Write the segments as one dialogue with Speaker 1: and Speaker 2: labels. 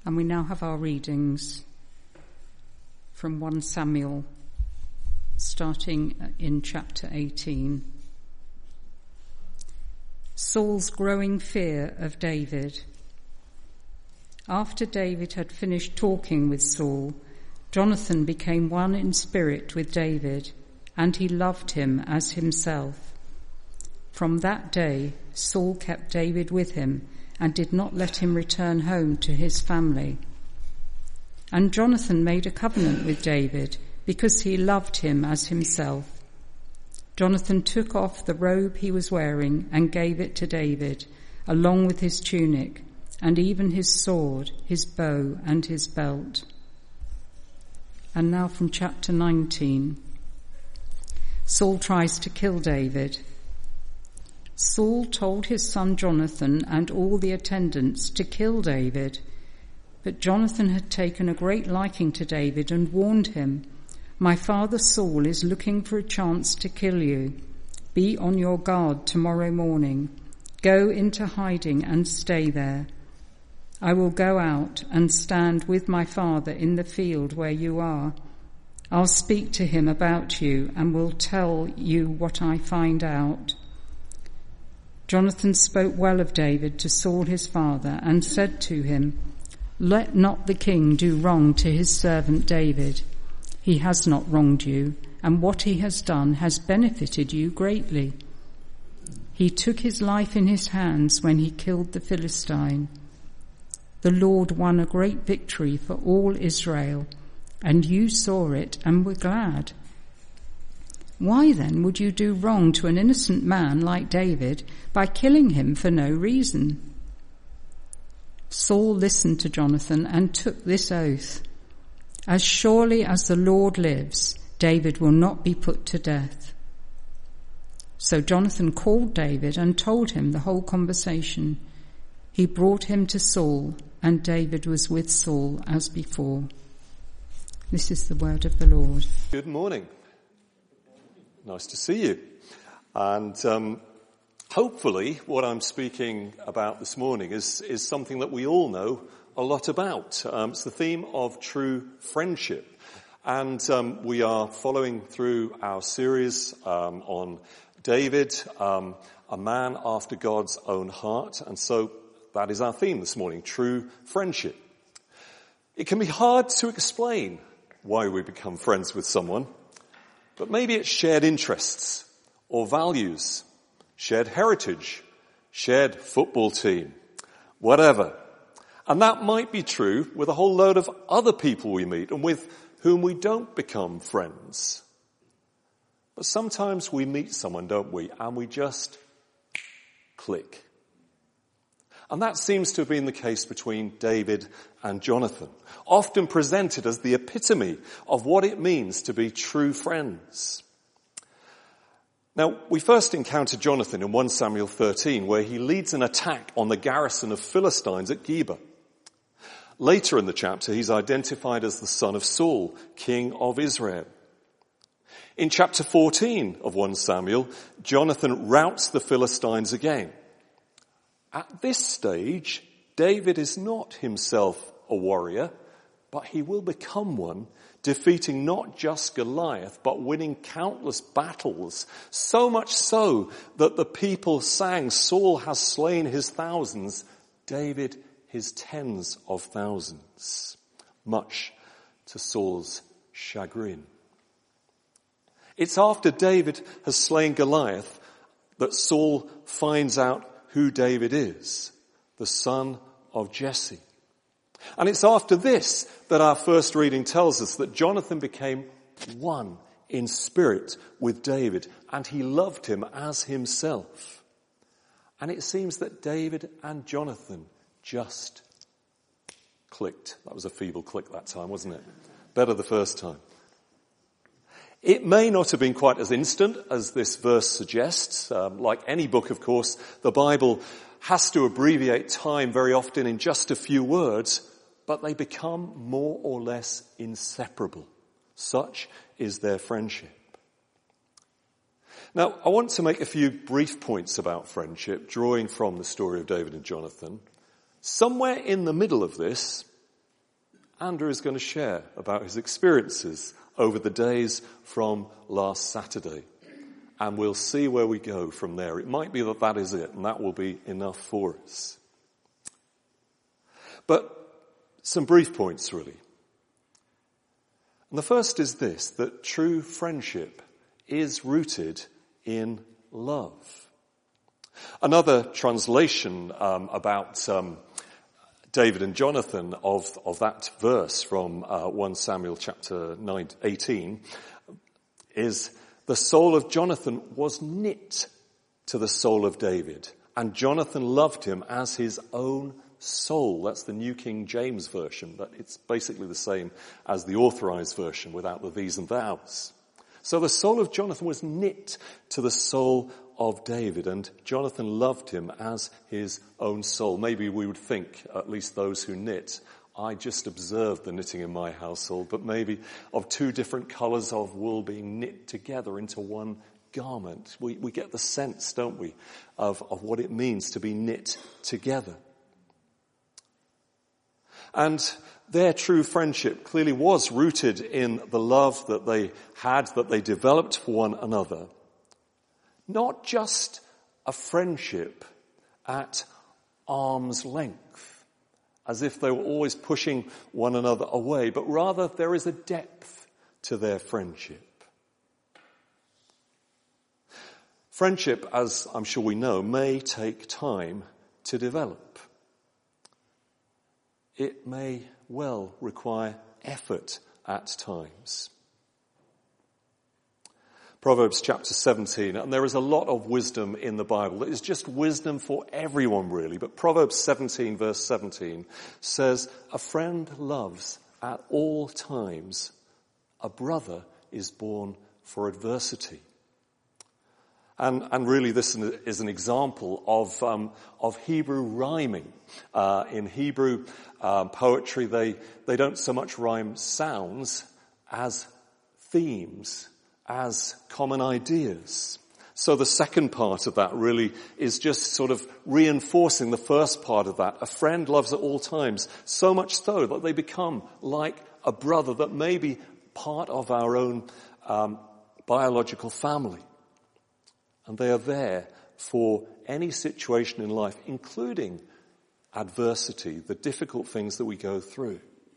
Speaker 1: And we now have our readings from 1 Samuel, starting in chapter 18. Saul's growing fear of David. After David had finished talking with Saul, Jonathan became one in spirit with David, and he loved him as himself. From that day, Saul kept David with him and did not let him return home to his family. And Jonathan made a covenant with David because he loved him as himself. Jonathan took off the robe he was wearing and gave it to David, along with his tunic, and even his sword, his bow, and his belt. And now from chapter 19. Saul tries to kill David. Saul told his son Jonathan and all the attendants to kill David, but Jonathan had taken a great liking to David and warned him, "My father Saul is looking for a chance to kill you. Be on your guard tomorrow morning. Go into hiding and stay there. I will go out and stand with my father in the field where you are. I'll speak to him about you and will tell you what I find out." Jonathan spoke well of David to Saul his father and said to him, "Let not the king do wrong to his servant David. He has not wronged you, and what he has done has benefited you greatly. He took his life in his hands when he killed the Philistine. The Lord won a great victory for all Israel, and you saw it and were glad. Why then would you do wrong to an innocent man like David by killing him for no reason?" Saul listened to Jonathan and took this oath, "As surely as the Lord lives, David will not be put to death." So Jonathan called David and told him the whole conversation. He brought him to Saul, and David was with Saul as before. This is the word of the Lord.
Speaker 2: Good morning. Nice to see you. And hopefully what I'm speaking about this morning is something that we all know a lot about. It's the theme of true friendship. And we are following through our series on David, a man after God's own heart. And so that is our theme this morning, true friendship. It can be hard to explain why we become friends with someone, but maybe it's shared interests or values, shared heritage, shared football team, whatever. And that might be true with a whole load of other people we meet and with whom we don't become friends. But sometimes we meet someone, don't we, and we just click. And that seems to have been the case between David and Jonathan, often presented as the epitome of what it means to be true friends. Now, we first encounter Jonathan in 1 Samuel 13, where he leads an attack on the garrison of Philistines at Geba. Later in the chapter, he's identified as the son of Saul, king of Israel. In chapter 14 of 1 Samuel, Jonathan routs the Philistines again. At this stage, David is not himself a warrior, but he will become one, defeating not just Goliath, but winning countless battles, so much so that the people sang, "Saul has slain his thousands, David his tens of thousands," much to Saul's chagrin. It's after David has slain Goliath that Saul finds out who David is, the son of Jesse. And it's after this that our first reading tells us that Jonathan became one in spirit with David, and he loved him as himself. And it seems that David and Jonathan just clicked. That was a feeble click that time, wasn't it? Better the first time. It may not have been quite as instant as this verse suggests. Like any book, of course, the Bible has to abbreviate time very often in just a few words, but they become more or less inseparable. Such is their friendship. Now, I want to make a few brief points about friendship, drawing from the story of David and Jonathan. Somewhere in the middle of this, Andrew is going to share about his experiences over the days from last Saturday. And we'll see where we go from there. It might be that that is it, and that will be enough for us. But some brief points, really. And the first is this, that true friendship is rooted in love. Another translation about David and Jonathan of that verse from 1 Samuel chapter 18 is, the soul of Jonathan was knit to the soul of David, and Jonathan loved him as his own soul. That's the New King James Version, but it's basically the same as the Authorized Version without the these and thous. So the soul of Jonathan was knit to the soul of David, and Jonathan loved him as his own soul. Maybe we would think, at least those who knit, I just observed the knitting in my household, but maybe of two different colours of wool being knit together into one garment. We get the sense, don't we, of what it means to be knit together. And their true friendship clearly was rooted in the love that they had, that they developed for one another. Not just a friendship at arm's length, as if they were always pushing one another away, but rather there is a depth to their friendship. Friendship, as I'm sure we know, may take time to develop. It may well require effort at times. Proverbs chapter 17, and there is a lot of wisdom in the Bible. It is just wisdom for everyone, really. But Proverbs 17, verse 17, says, a friend loves at all times. A brother is born for adversity. And really this is an example of Hebrew rhyming. In Hebrew poetry, they don't so much rhyme sounds as themes, as common ideas. So the second part of that really is just sort of reinforcing the first part of that. A friend loves at all times, so much so that they become like a brother that may be part of our own biological family. And they are there for any situation in life, including adversity, the difficult things that we go through.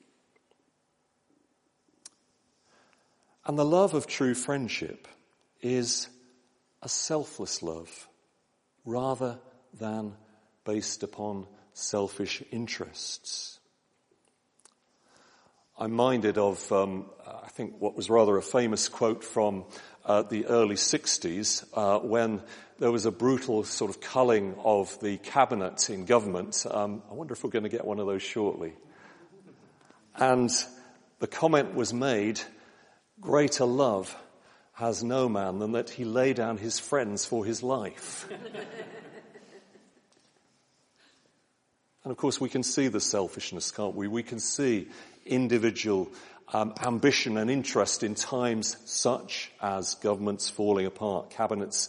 Speaker 2: And the love of true friendship is a selfless love rather than based upon selfish interests. I'm minded of, I think, what was rather a famous quote from the early 60s when there was a brutal sort of culling of the cabinet in government. I wonder if we're going to get one of those shortly. And the comment was made, greater love has no man than that he lay down his friends for his life. And of course we can see the selfishness, can't we? We can see individual ambition and interest in times such as governments falling apart, cabinets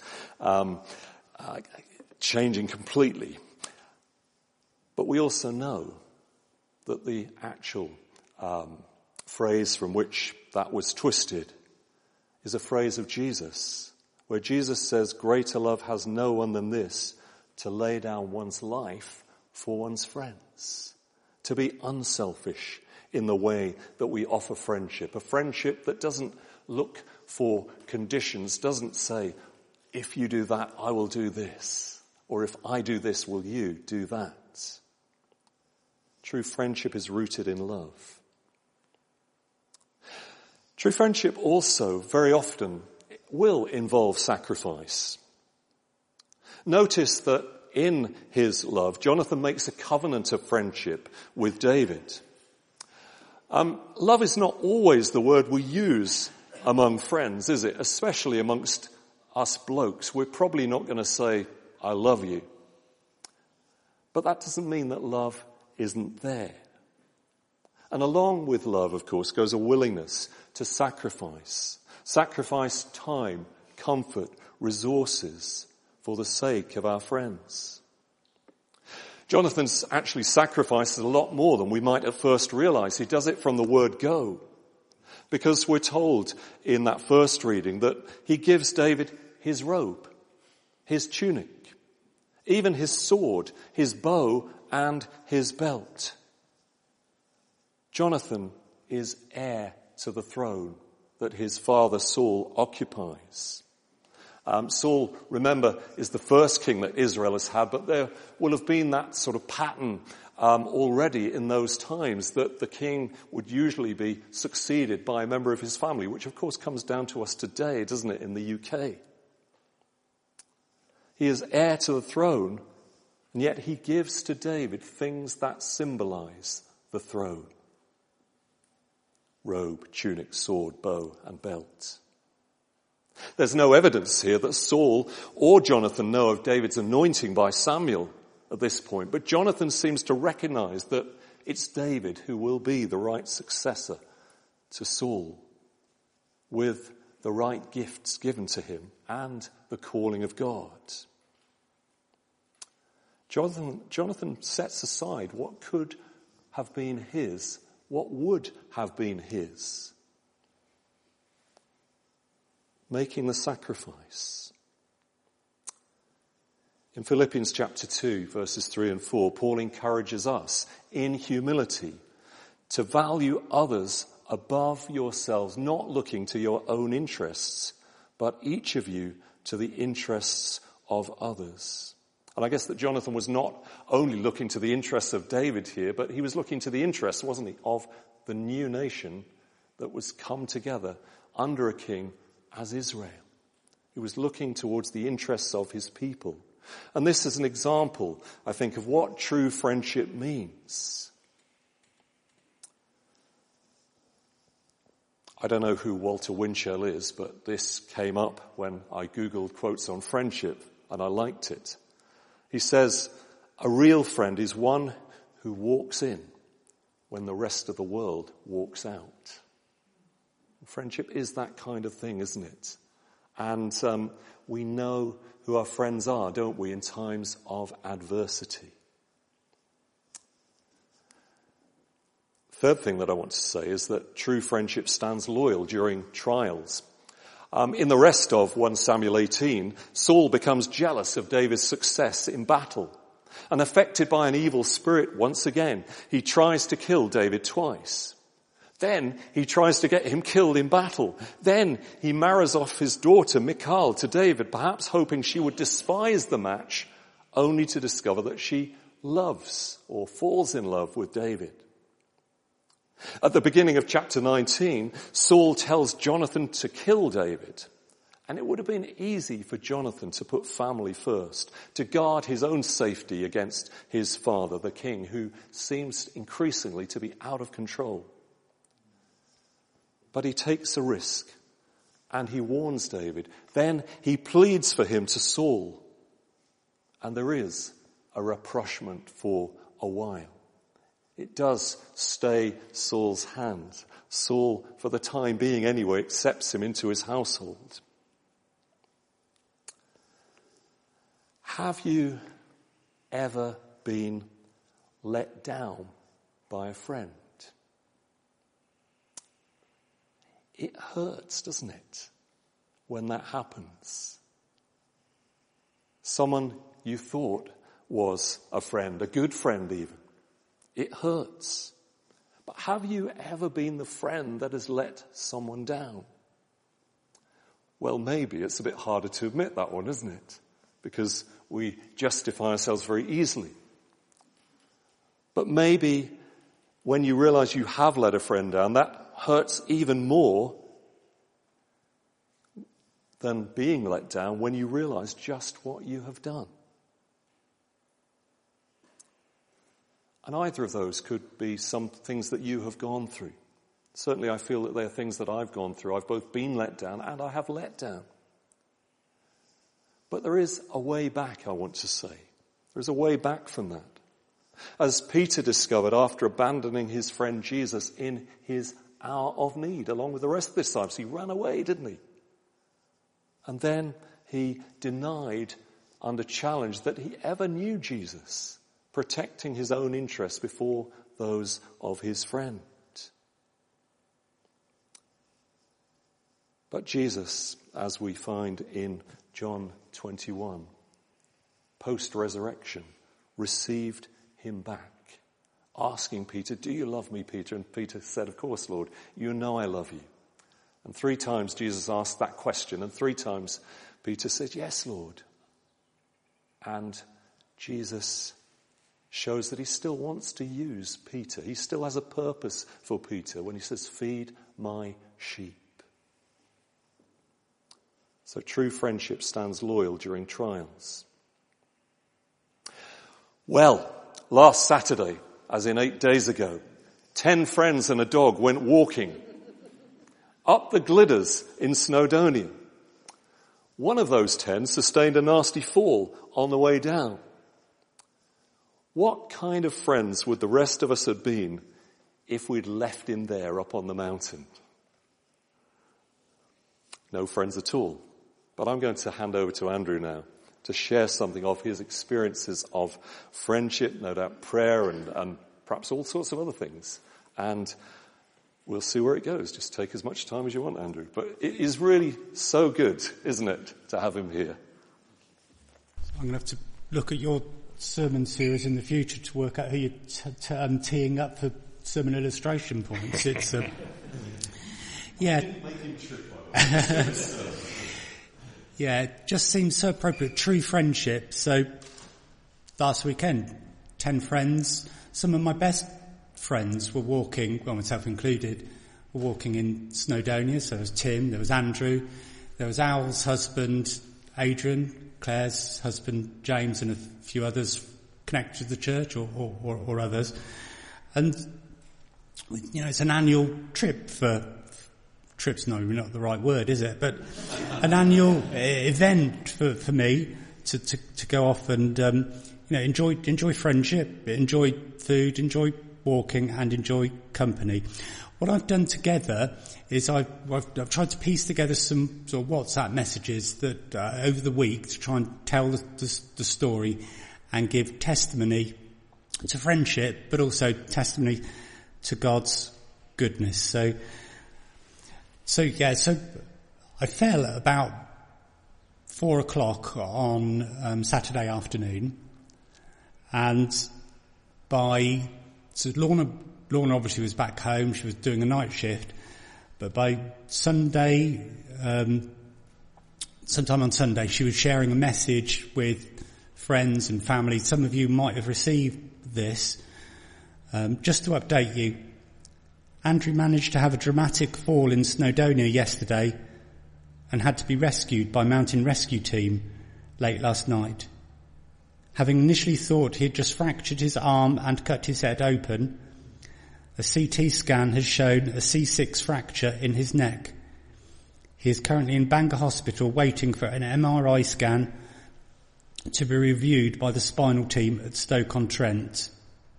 Speaker 2: changing completely. But we also know that the actual phrase from which that was twisted is a phrase of Jesus, where Jesus says, greater love has no one than this, to lay down one's life for one's friends, to be unselfish in the way that we offer friendship. A friendship that doesn't look for conditions, doesn't say, if you do that, I will do this. Or if I do this, will you do that? True friendship is rooted in love. True friendship also very often will involve sacrifice. Notice that in his love, Jonathan makes a covenant of friendship with David. Love is not always the word we use among friends, is it? Especially amongst us blokes. We're probably not going to say, I love you. But that doesn't mean that love isn't there. And along with love, of course, goes a willingness to sacrifice. Sacrifice time, comfort, resources for the sake of our friends. Jonathan actually sacrifices a lot more than we might at first realize. He does it from the word go. Because we're told in that first reading that he gives David his robe, his tunic, even his sword, his bow, and his belt. Jonathan is heir to the throne that his father Saul occupies. Saul, remember, is the first king that Israel has had, but there will have been that sort of pattern already in those times that the king would usually be succeeded by a member of his family, which of course comes down to us today, doesn't it, in the UK. He is heir to the throne, and yet he gives to David things that symbolize the throne. Robe, tunic, sword, bow, and belt. There's no evidence here that Saul or Jonathan know of David's anointing by Samuel at this point, but Jonathan seems to recognize that it's David who will be the right successor to Saul, with the right gifts given to him and the calling of God. Jonathan sets aside what could have been his, what would have been his, making the sacrifice. In Philippians chapter 2, verses 3 and 4, Paul encourages us in humility to value others above yourselves, not looking to your own interests, but each of you to the interests of others. And I guess that Jonathan was not only looking to the interests of David here, but he was looking to the interests, wasn't he, of the new nation that was come together under a king as Israel. He was looking towards the interests of his people. And this is an example, I think, of what true friendship means. I don't know who Walter Winchell is, but this came up when I Googled quotes on friendship, and I liked it. He says, a real friend is one who walks in when the rest of the world walks out. Friendship is that kind of thing, isn't it? And we know who our friends are, don't we, in times of adversity. Third thing that I want to say is that true friendship stands loyal during trials. In the rest of 1 Samuel 18, Saul becomes jealous of David's success in battle. And affected by an evil spirit once again, he tries to kill David twice. Then he tries to get him killed in battle. Then he marries off his daughter Michal to David, perhaps hoping she would despise the match, only to discover that she loves or falls in love with David. At the beginning of chapter 19, Saul tells Jonathan to kill David. And it would have been easy for Jonathan to put family first, to guard his own safety against his father, the king, who seems increasingly to be out of control. But he takes a risk and he warns David. Then he pleads for him to Saul. And there is a rapprochement for a while. It does stay Saul's hand. Saul, for the time being anyway, accepts him into his household. Have you ever been let down by a friend? It hurts, doesn't it, when that happens? Someone you thought was a friend, a good friend even. It hurts. But have you ever been the friend that has let someone down? Well, maybe it's a bit harder to admit that one, isn't it? Because we justify ourselves very easily. But maybe when you realize you have let a friend down, that hurts even more than being let down when you realize just what you have done. And either of those could be some things that you have gone through. Certainly I feel that they are things that I've gone through. I've both been let down and I have let down. But there is a way back, I want to say. There's a way back from that. As Peter discovered after abandoning his friend Jesus in his hour of need, along with the rest of the disciples, he ran away, didn't he? And then he denied under challenge that he ever knew Jesus, protecting his own interests before those of his friend. But Jesus, as we find in John 21, post-resurrection, received him back, asking Peter, "Do you love me, Peter?" And Peter said, "Of course, Lord, you know I love you." And 3 times Jesus asked that question, and 3 times Peter said, "Yes, Lord." And Jesus shows that he still wants to use Peter. He still has a purpose for Peter when he says, "Feed my sheep." So true friendship stands loyal during trials. Well, last Saturday, as in 8 days ago, 10 friends and a dog went walking up the Gliders in Snowdonia. One of those 10 sustained a nasty fall on the way down. What kind of friends would the rest of us have been if we'd left him there up on the mountain? No friends at all. But I'm going to hand over to Andrew now to share something of his experiences of friendship, no doubt prayer and perhaps all sorts of other things. And we'll see where it goes. Just take as much time as you want, Andrew. But it is really so good, isn't it, to have him here.
Speaker 3: I'm going to have to look at your sermon series in the future to work out who you're teeing up for sermon illustration points. It's yeah. Yeah, it just seems so appropriate. True friendship. So last weekend, 10 friends. Some of my best friends were walking, well, myself included, were walking in Snowdonia. So there was Tim, there was Andrew, there was Al's husband, Adrian, Claire's husband, James, and a few others connected to the church or others. And, you know, it's an annual trip trip's not the right word, is it? But an annual event for me to go off and, enjoy friendship, enjoy food, enjoy walking and enjoy company. What I've done together is I've tried to piece together some sort of WhatsApp messages that over the week to try and tell the story and give testimony to friendship, but also testimony to God's goodness. So I fell at about 4:00 on Saturday afternoon, and Lorna obviously was back home. She was doing a night shift, but by Sunday, sometime on Sunday, she was sharing a message with friends and family. Some of you might have received this. Just to update you, Andrew managed to have a dramatic fall in Snowdonia yesterday and had to be rescued by Mountain Rescue Team late last night. Having initially thought he had just fractured his arm and cut his head open, a CT scan has shown a C6 fracture in his neck. He is currently in Bangor Hospital waiting for an MRI scan to be reviewed by the spinal team at Stoke-on-Trent.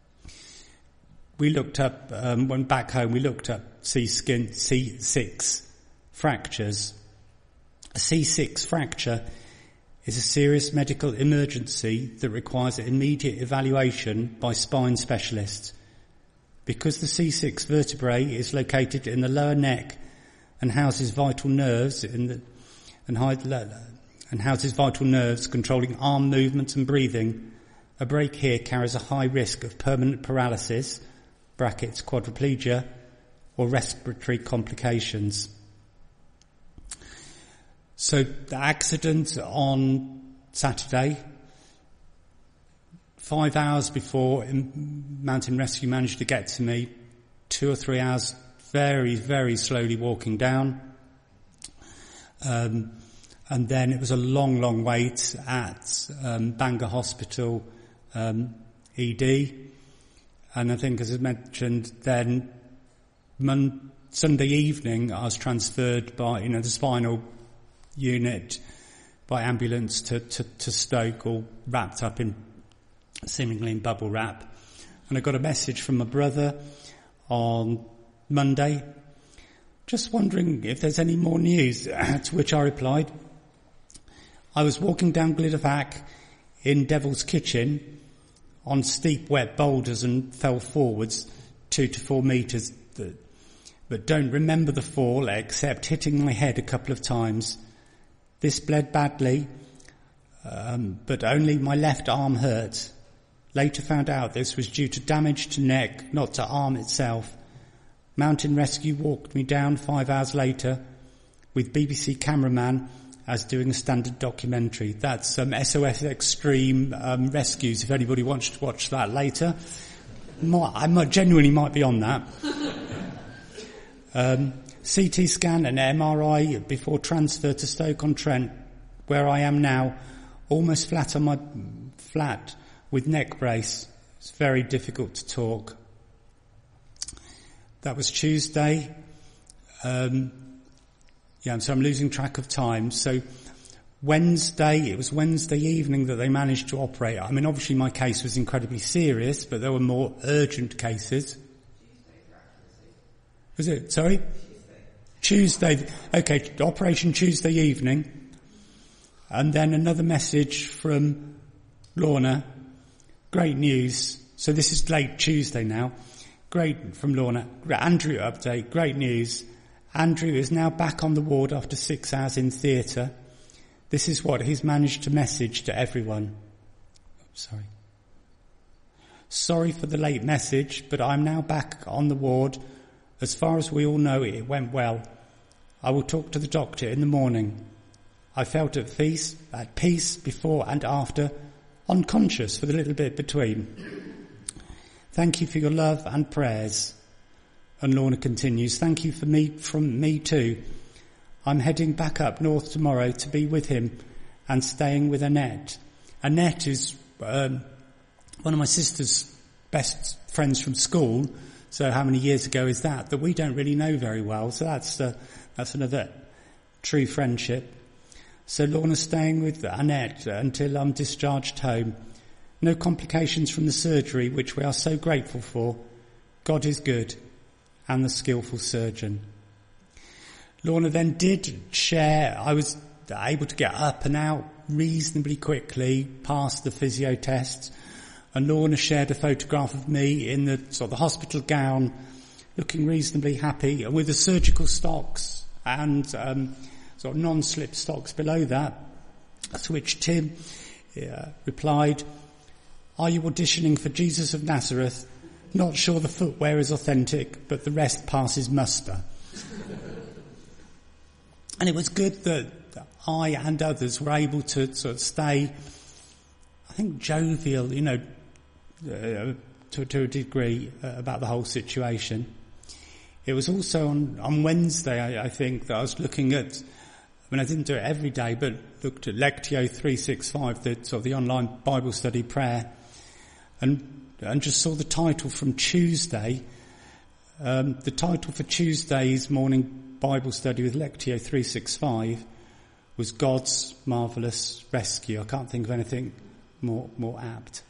Speaker 3: We looked up, went back home, we looked up C6 fractures. A C6 fracture is a serious medical emergency that requires immediate evaluation by spine specialists. Because the C6 vertebrae is located in the lower neck and houses vital nerves houses vital nerves controlling arm movements and breathing, a break here carries a high risk of permanent paralysis, brackets quadriplegia, or respiratory complications. So the accident on Saturday, 5 hours before Mountain Rescue managed to get to me, 2 or 3 hours very, very slowly walking down. And then it was a long, long wait at Bangor Hospital ED. And I think, as I mentioned, then Sunday evening I was transferred by, the spinal unit by ambulance to Stoke, all wrapped up seemingly in bubble wrap. And I got a message from my brother on Monday, just wondering if there's any more news, to which I replied, I was walking down Gliddervac in Devil's Kitchen on steep wet boulders and fell forwards 2 to 4 metres, but don't remember the fall except hitting my head a couple of times. This bled badly, but only my left arm hurt. Later found out this was due to damage to neck, not to arm itself. Mountain Rescue walked me down 5 hours later with BBC cameraman as doing a standard documentary. That's SOS Extreme Rescues, if anybody wants to watch that later. I genuinely might be on that. CT scan and MRI before transfer to Stoke-on-Trent, where I am now, almost flat on my flat with neck brace. It's very difficult to talk. That was Tuesday. So I'm losing track of time. So it was Wednesday evening that they managed to operate. I mean, obviously my case was incredibly serious, but there were more urgent cases. Was it? Sorry? Tuesday. Okay, Operation Tuesday evening. And then another message from Lorna. Great news. So this is late Tuesday now. Great from Lorna. Andrew update. Great news. Andrew is now back on the ward after 6 hours in theatre. This is what he's managed to message to everyone. Sorry for the late message, but I'm now back on the ward. As far as we all know, it went well. I will talk to the doctor in the morning. I felt at peace before and after, unconscious for the little bit between. Thank you for your love and prayers. And Lorna continues, thank you from me too. I'm heading back up north tomorrow to be with him and staying with Annette. Annette is one of my sister's best friends from school. So how many years ago is that we don't really know very well. So that's another true friendship. So Lorna's staying with Annette until I'm discharged home. No complications from the surgery, which we are so grateful for. God is good, and the skillful surgeon. Lorna then did share, I was able to get up and out reasonably quickly, past the physio tests, and Lorna shared a photograph of me in the sort of the hospital gown, looking reasonably happy, and with the surgical stocks and sort of non-slip stocks below that, to which Tim replied, are you auditioning for Jesus of Nazareth? Not sure the footwear is authentic, but the rest passes muster. And it was good that I and others were able to sort of stay, I think, jovial, to a degree about the whole situation. It was also on Wednesday, I think, that I was looking at, I didn't do it every day, but looked at Lectio 365, the online Bible study prayer, and just saw the title from Tuesday. The title for Tuesday's morning Bible study with Lectio 365 was God's Marvellous Rescue. I can't think of anything more apt.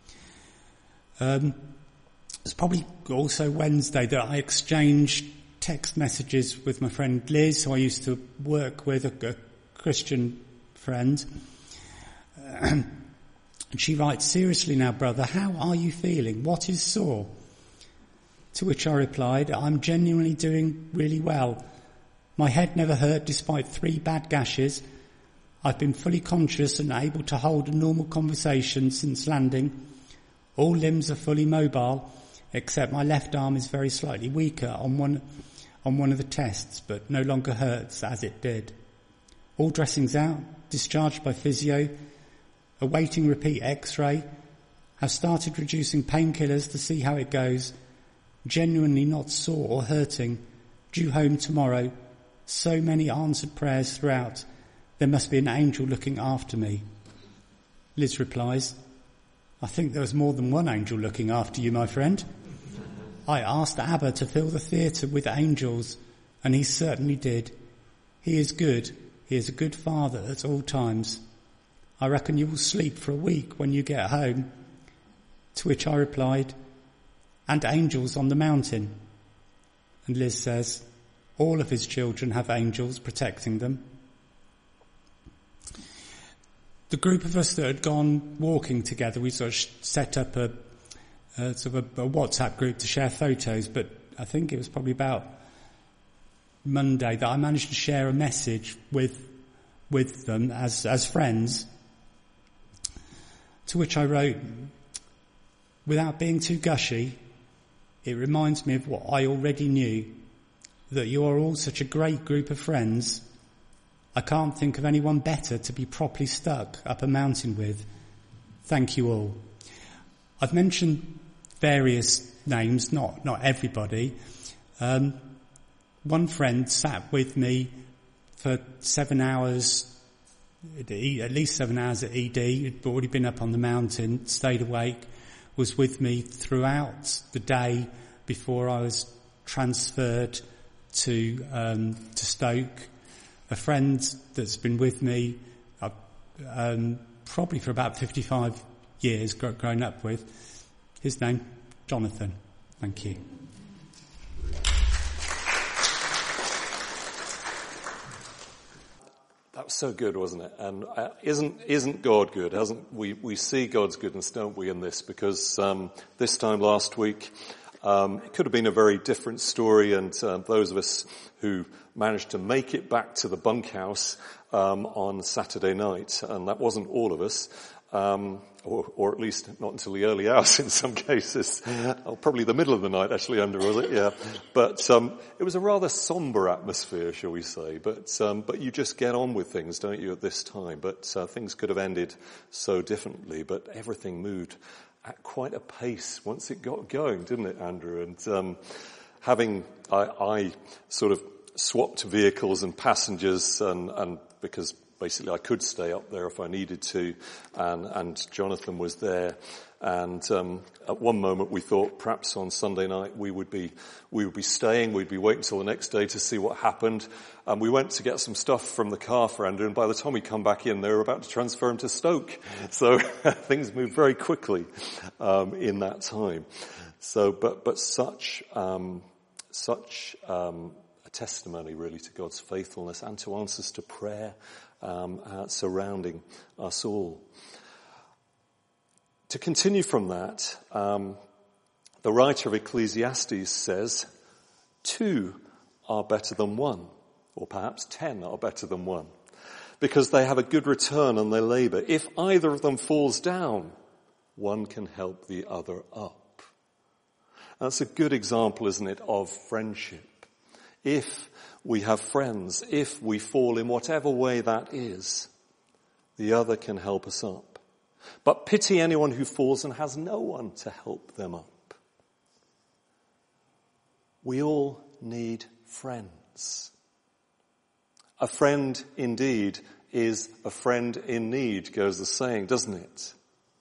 Speaker 3: It's probably also Wednesday that I exchanged text messages with my friend Liz, who I used to work with, a Christian friend. And she writes, seriously now, brother, how are you feeling? What is sore? To which I replied, I'm genuinely doing really well. My head never hurt despite 3 bad gashes. I've been fully conscious and able to hold a normal conversation since landing. All limbs are fully mobile, except my left arm is very slightly weaker on one of the tests, but no longer hurts as it did. All dressings out, discharged by physio, awaiting repeat x-ray, have started reducing painkillers to see how it goes, genuinely not sore or hurting, due home tomorrow, so many answered prayers throughout, there must be an angel looking after me. Liz replies, I think there was more than one angel looking after you, my friend. I asked Abba to fill the theatre with angels, and he certainly did. He is good. He is a good father at all times. I reckon you will sleep for a week when you get home. To which I replied, and angels on the mountain. And Liz says, all of his children have angels protecting them. the group of us that had gone walking together, we sort of set up a WhatsApp group to share photos, but I think it was probably about Monday that I managed to share a message with them as friends, to which I wrote, without being too gushy, it reminds me of what I already knew, that you are all such a great group of friends. I can't think of anyone better to be properly stuck up a mountain with. Thank you all. I've mentioned various names, not everybody. One friend sat with me for 7 hours, at least 7 hours at ED. He'd already been up on the mountain, stayed awake, was with me throughout the day before I was transferred to Stoke. A friend that's been with me probably for about 55 years, grown up with. His name, Jonathan. Thank you.
Speaker 2: That was so good, wasn't it? And isn't God good? We see God's goodness, don't we, in this? Because this time last week, it could have been a very different story, and those of us who managed to make it back to the bunkhouse on Saturday night, and that wasn't all of us, or at least not until the early hours in some cases, or probably the middle of the night actually, Andrew, was it? Yeah. But it was a rather somber atmosphere, shall we say, but you just get on with things, don't you, at this time? But things could have ended so differently, but everything moved at quite a pace once it got going, didn't it, Andrew? And I sort of swapped vehicles and passengers, and because basically I could stay up there if I needed to, and Jonathan was there. And at one moment we thought perhaps on Sunday night we would be staying, we'd be waiting till the next day to see what happened. And we went to get some stuff from the car for Andrew, and by the time we come back in, they were about to transfer him to Stoke. So things moved very quickly in that time. So, but such a testimony really to God's faithfulness and to answers to prayer surrounding us all. To continue from that, the writer of Ecclesiastes says, 2 are better than 1, or perhaps 10 are better than 1, because they have a good return on their labor. If either of them falls down, one can help the other up. That's a good example, isn't it, of friendship. If we have friends, if we fall in whatever way that is, the other can help us up. But pity anyone who falls and has no one to help them up. We all need friends. A friend indeed is a friend in need, goes the saying, doesn't it?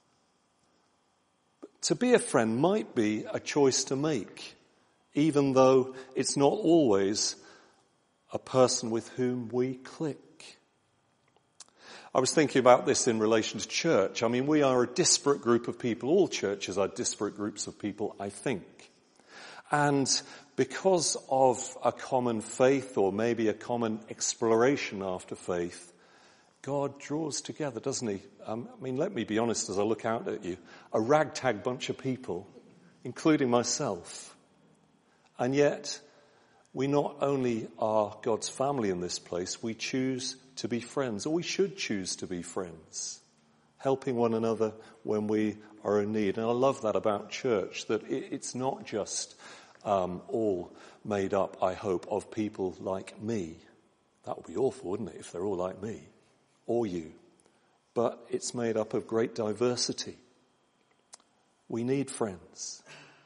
Speaker 2: But to be a friend might be a choice to make, even though it's not always a person with whom we click. I was thinking about this in relation to church. I mean, we are a disparate group of people. All churches are disparate groups of people, I think. And because of a common faith, or maybe a common exploration after faith, God draws together, doesn't he? I mean, let me be honest as I look out at you. A ragtag bunch of people, including myself. And yet, we not only are God's family in this place, we choose to be friends, or we should choose to be friends, helping one another when we are in need. And I love that about church, that it's not just all made up, I hope, of people like me. That would be awful, wouldn't it, if they're all like me, or you. But it's made up of great diversity. We need friends.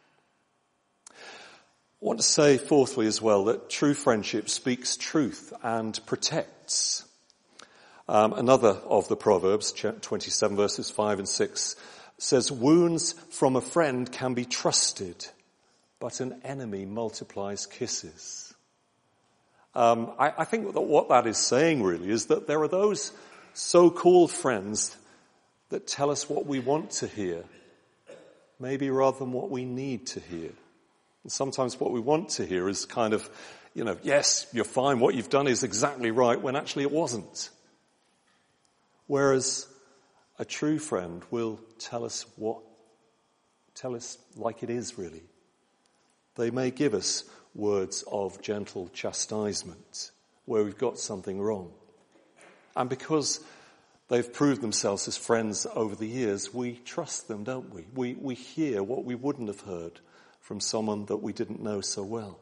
Speaker 2: I want to say, fourthly, as well, that true friendship speaks truth and protects. Another of the Proverbs, 27 verses 5 and 6, says, wounds from a friend can be trusted, but an enemy multiplies kisses. I think that what that is saying really is that there are those so-called friends that tell us what we want to hear, maybe rather than what we need to hear. And sometimes what we want to hear is kind of, yes, you're fine, what you've done is exactly right, when actually it wasn't. Whereas A true friend will tell us like it is really. They may give us words of gentle chastisement where we've got something wrong. And because they've proved themselves as friends over the years, we trust them, don't we? We hear what we wouldn't have heard from someone that we didn't know so well.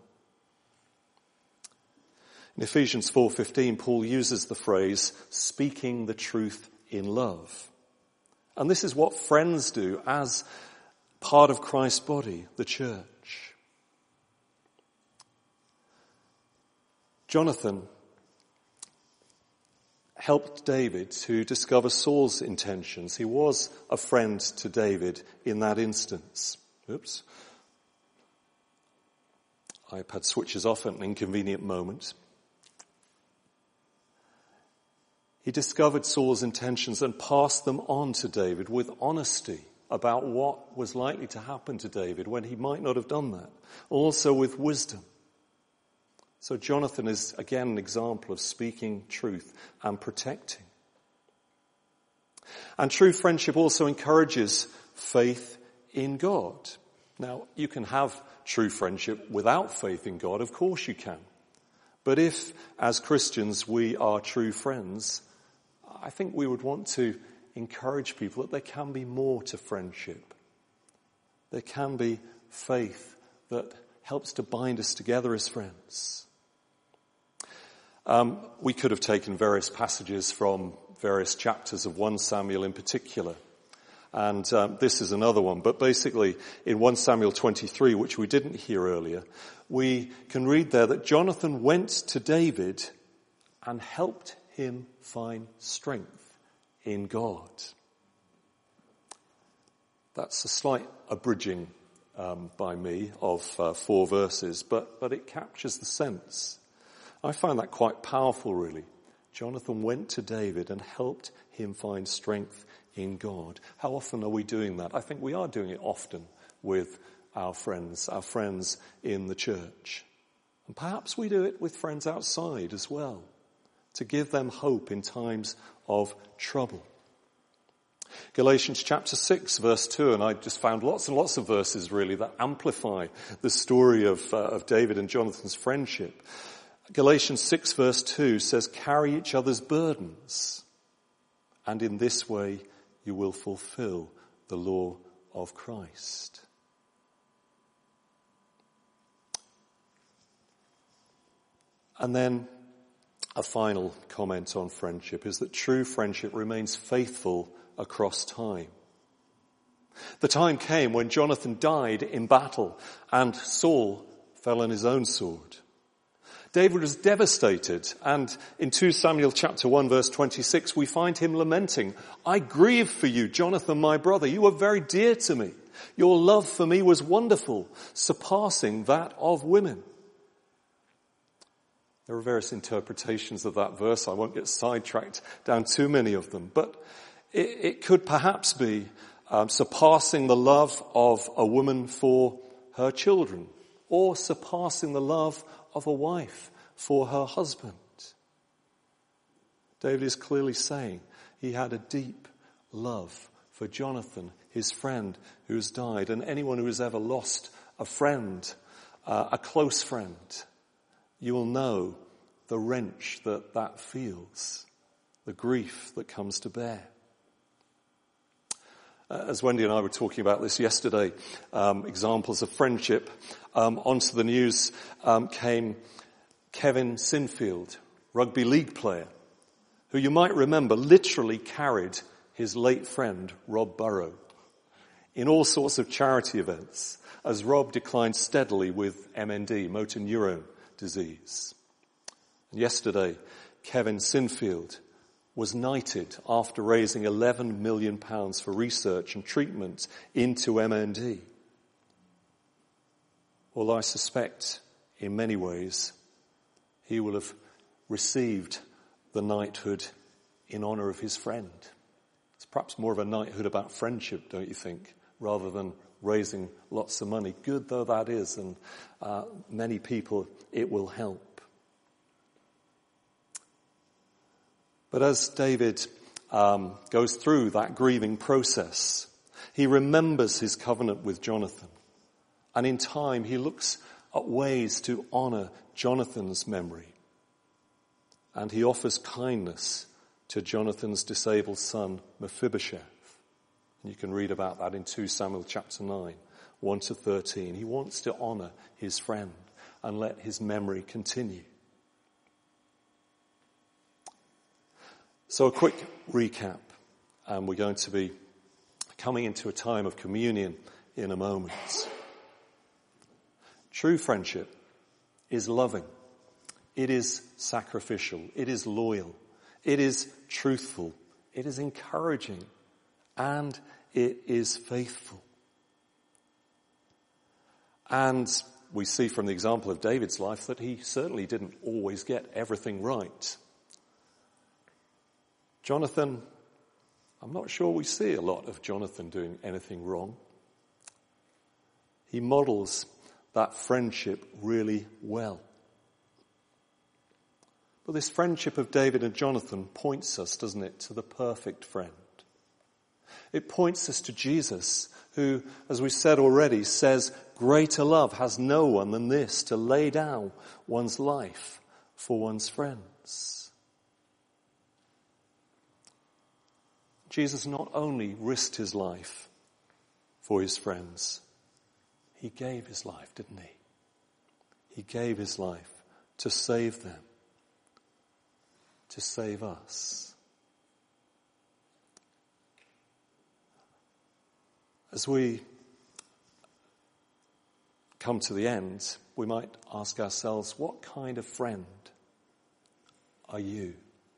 Speaker 2: In Ephesians 4:15, Paul uses the phrase, speaking the truth in love. And this is what friends do as part of Christ's body, the church. Jonathan helped David to discover Saul's intentions. He was a friend to David in that instance. Oops. iPad switches off at an inconvenient moment. He discovered Saul's intentions and passed them on to David with honesty about what was likely to happen to David when he might not have done that. Also with wisdom. So Jonathan is again an example of speaking truth and protecting. And true friendship also encourages faith in God. Now, you can have true friendship without faith in God, of course you can. But if, as Christians, we are true friends, I think we would want to encourage people that there can be more to friendship. There can be faith that helps to bind us together as friends. We could have taken various passages from various chapters of 1 Samuel in particular. And this is another one. But basically, in 1 Samuel 23, which we didn't hear earlier, we can read there that Jonathan went to David and helped him find strength in God. That's a slight abridging by me of 4 verses, but it captures the sense. I find that quite powerful, really. Jonathan went to David and helped him find strength in God. How often are we doing that? I think we are doing it often with our friends in the church. And perhaps we do it with friends outside as well, to give them hope in times of trouble. Galatians chapter 6 verse 2, and I just found lots and lots of verses really that amplify the story of David and Jonathan's friendship. Galatians 6 verse 2 says, carry each other's burdens, and in this way you will fulfill the law of Christ. And then a final comment on friendship is that true friendship remains faithful across time. The time came when Jonathan died in battle and Saul fell on his own sword. David was devastated, and in 2 Samuel chapter 1 verse 26 we find him lamenting, I grieve for you, Jonathan, my brother. You were very dear to me. Your love for me was wonderful, surpassing that of women. There are various interpretations of that verse. I won't get sidetracked down too many of them, but it could perhaps be surpassing the love of a woman for her children, or surpassing the love of a wife for her husband. David is clearly saying he had a deep love for Jonathan, his friend who has died, and anyone who has ever lost a friend, a close friend, you will know the wrench that feels, the grief that comes to bear. As Wendy and I were talking about this yesterday, examples of friendship, onto the news came Kevin Sinfield, rugby league player, who you might remember literally carried his late friend Rob Burrow in all sorts of charity events as Rob declined steadily with MND, motor neurone disease. And yesterday, Kevin Sinfield was knighted after raising £11 million for research and treatment into MND. Well, I suspect in many ways he will have received the knighthood in honour of his friend. It's perhaps more of a knighthood about friendship, don't you think, rather than raising lots of money. Good though that is, and many people it will help. But as David goes through that grieving process. He remembers his covenant with Jonathan. And in time, he looks at ways to honor Jonathan's memory. And he offers kindness to Jonathan's disabled son, Mephibosheth. And you can read about that in 2 Samuel chapter 9, 1 to 13. He wants to honor his friend and let his memory continue. So a quick recap, and we're going to be coming into a time of communion in a moment. True friendship is loving. It is sacrificial. It is loyal. It is truthful. It is encouraging. And it is faithful. And we see from the example of David's life that he certainly didn't always get everything right. Jonathan, I'm not sure we see a lot of Jonathan doing anything wrong. He models that friendship really well. But this friendship of David and Jonathan points us, doesn't it, to the perfect friend. It points us to Jesus, who, as we said already, says, greater love has no one than this, to lay down one's life for one's friends. Jesus not only risked his life for his friends, he gave his life, didn't he? He gave his life to save them, to save us. As we come to the end, we might ask ourselves, what kind of friend are you?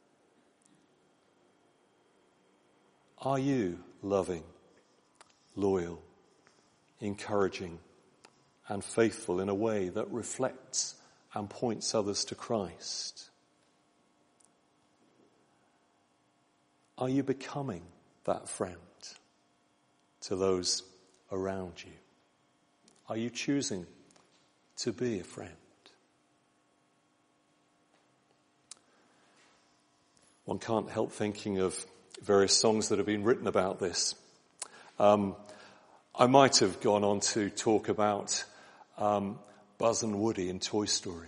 Speaker 2: Are you loving, loyal, encouraging, and faithful in a way that reflects and points others to Christ? Are you becoming that friend to those around you? Are you choosing to be a friend? One can't help thinking of various songs that have been written about this. I might have gone on to talk about Buzz and Woody in Toy Story.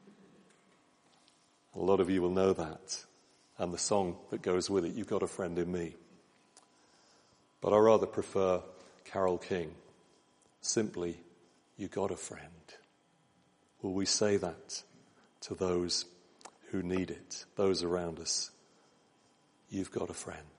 Speaker 2: A lot of you will know that, and the song that goes with it, You've Got a Friend in Me. But I rather prefer Carole King, simply, You Got a Friend. Will we say that to those who need it, those around us? You've got a friend.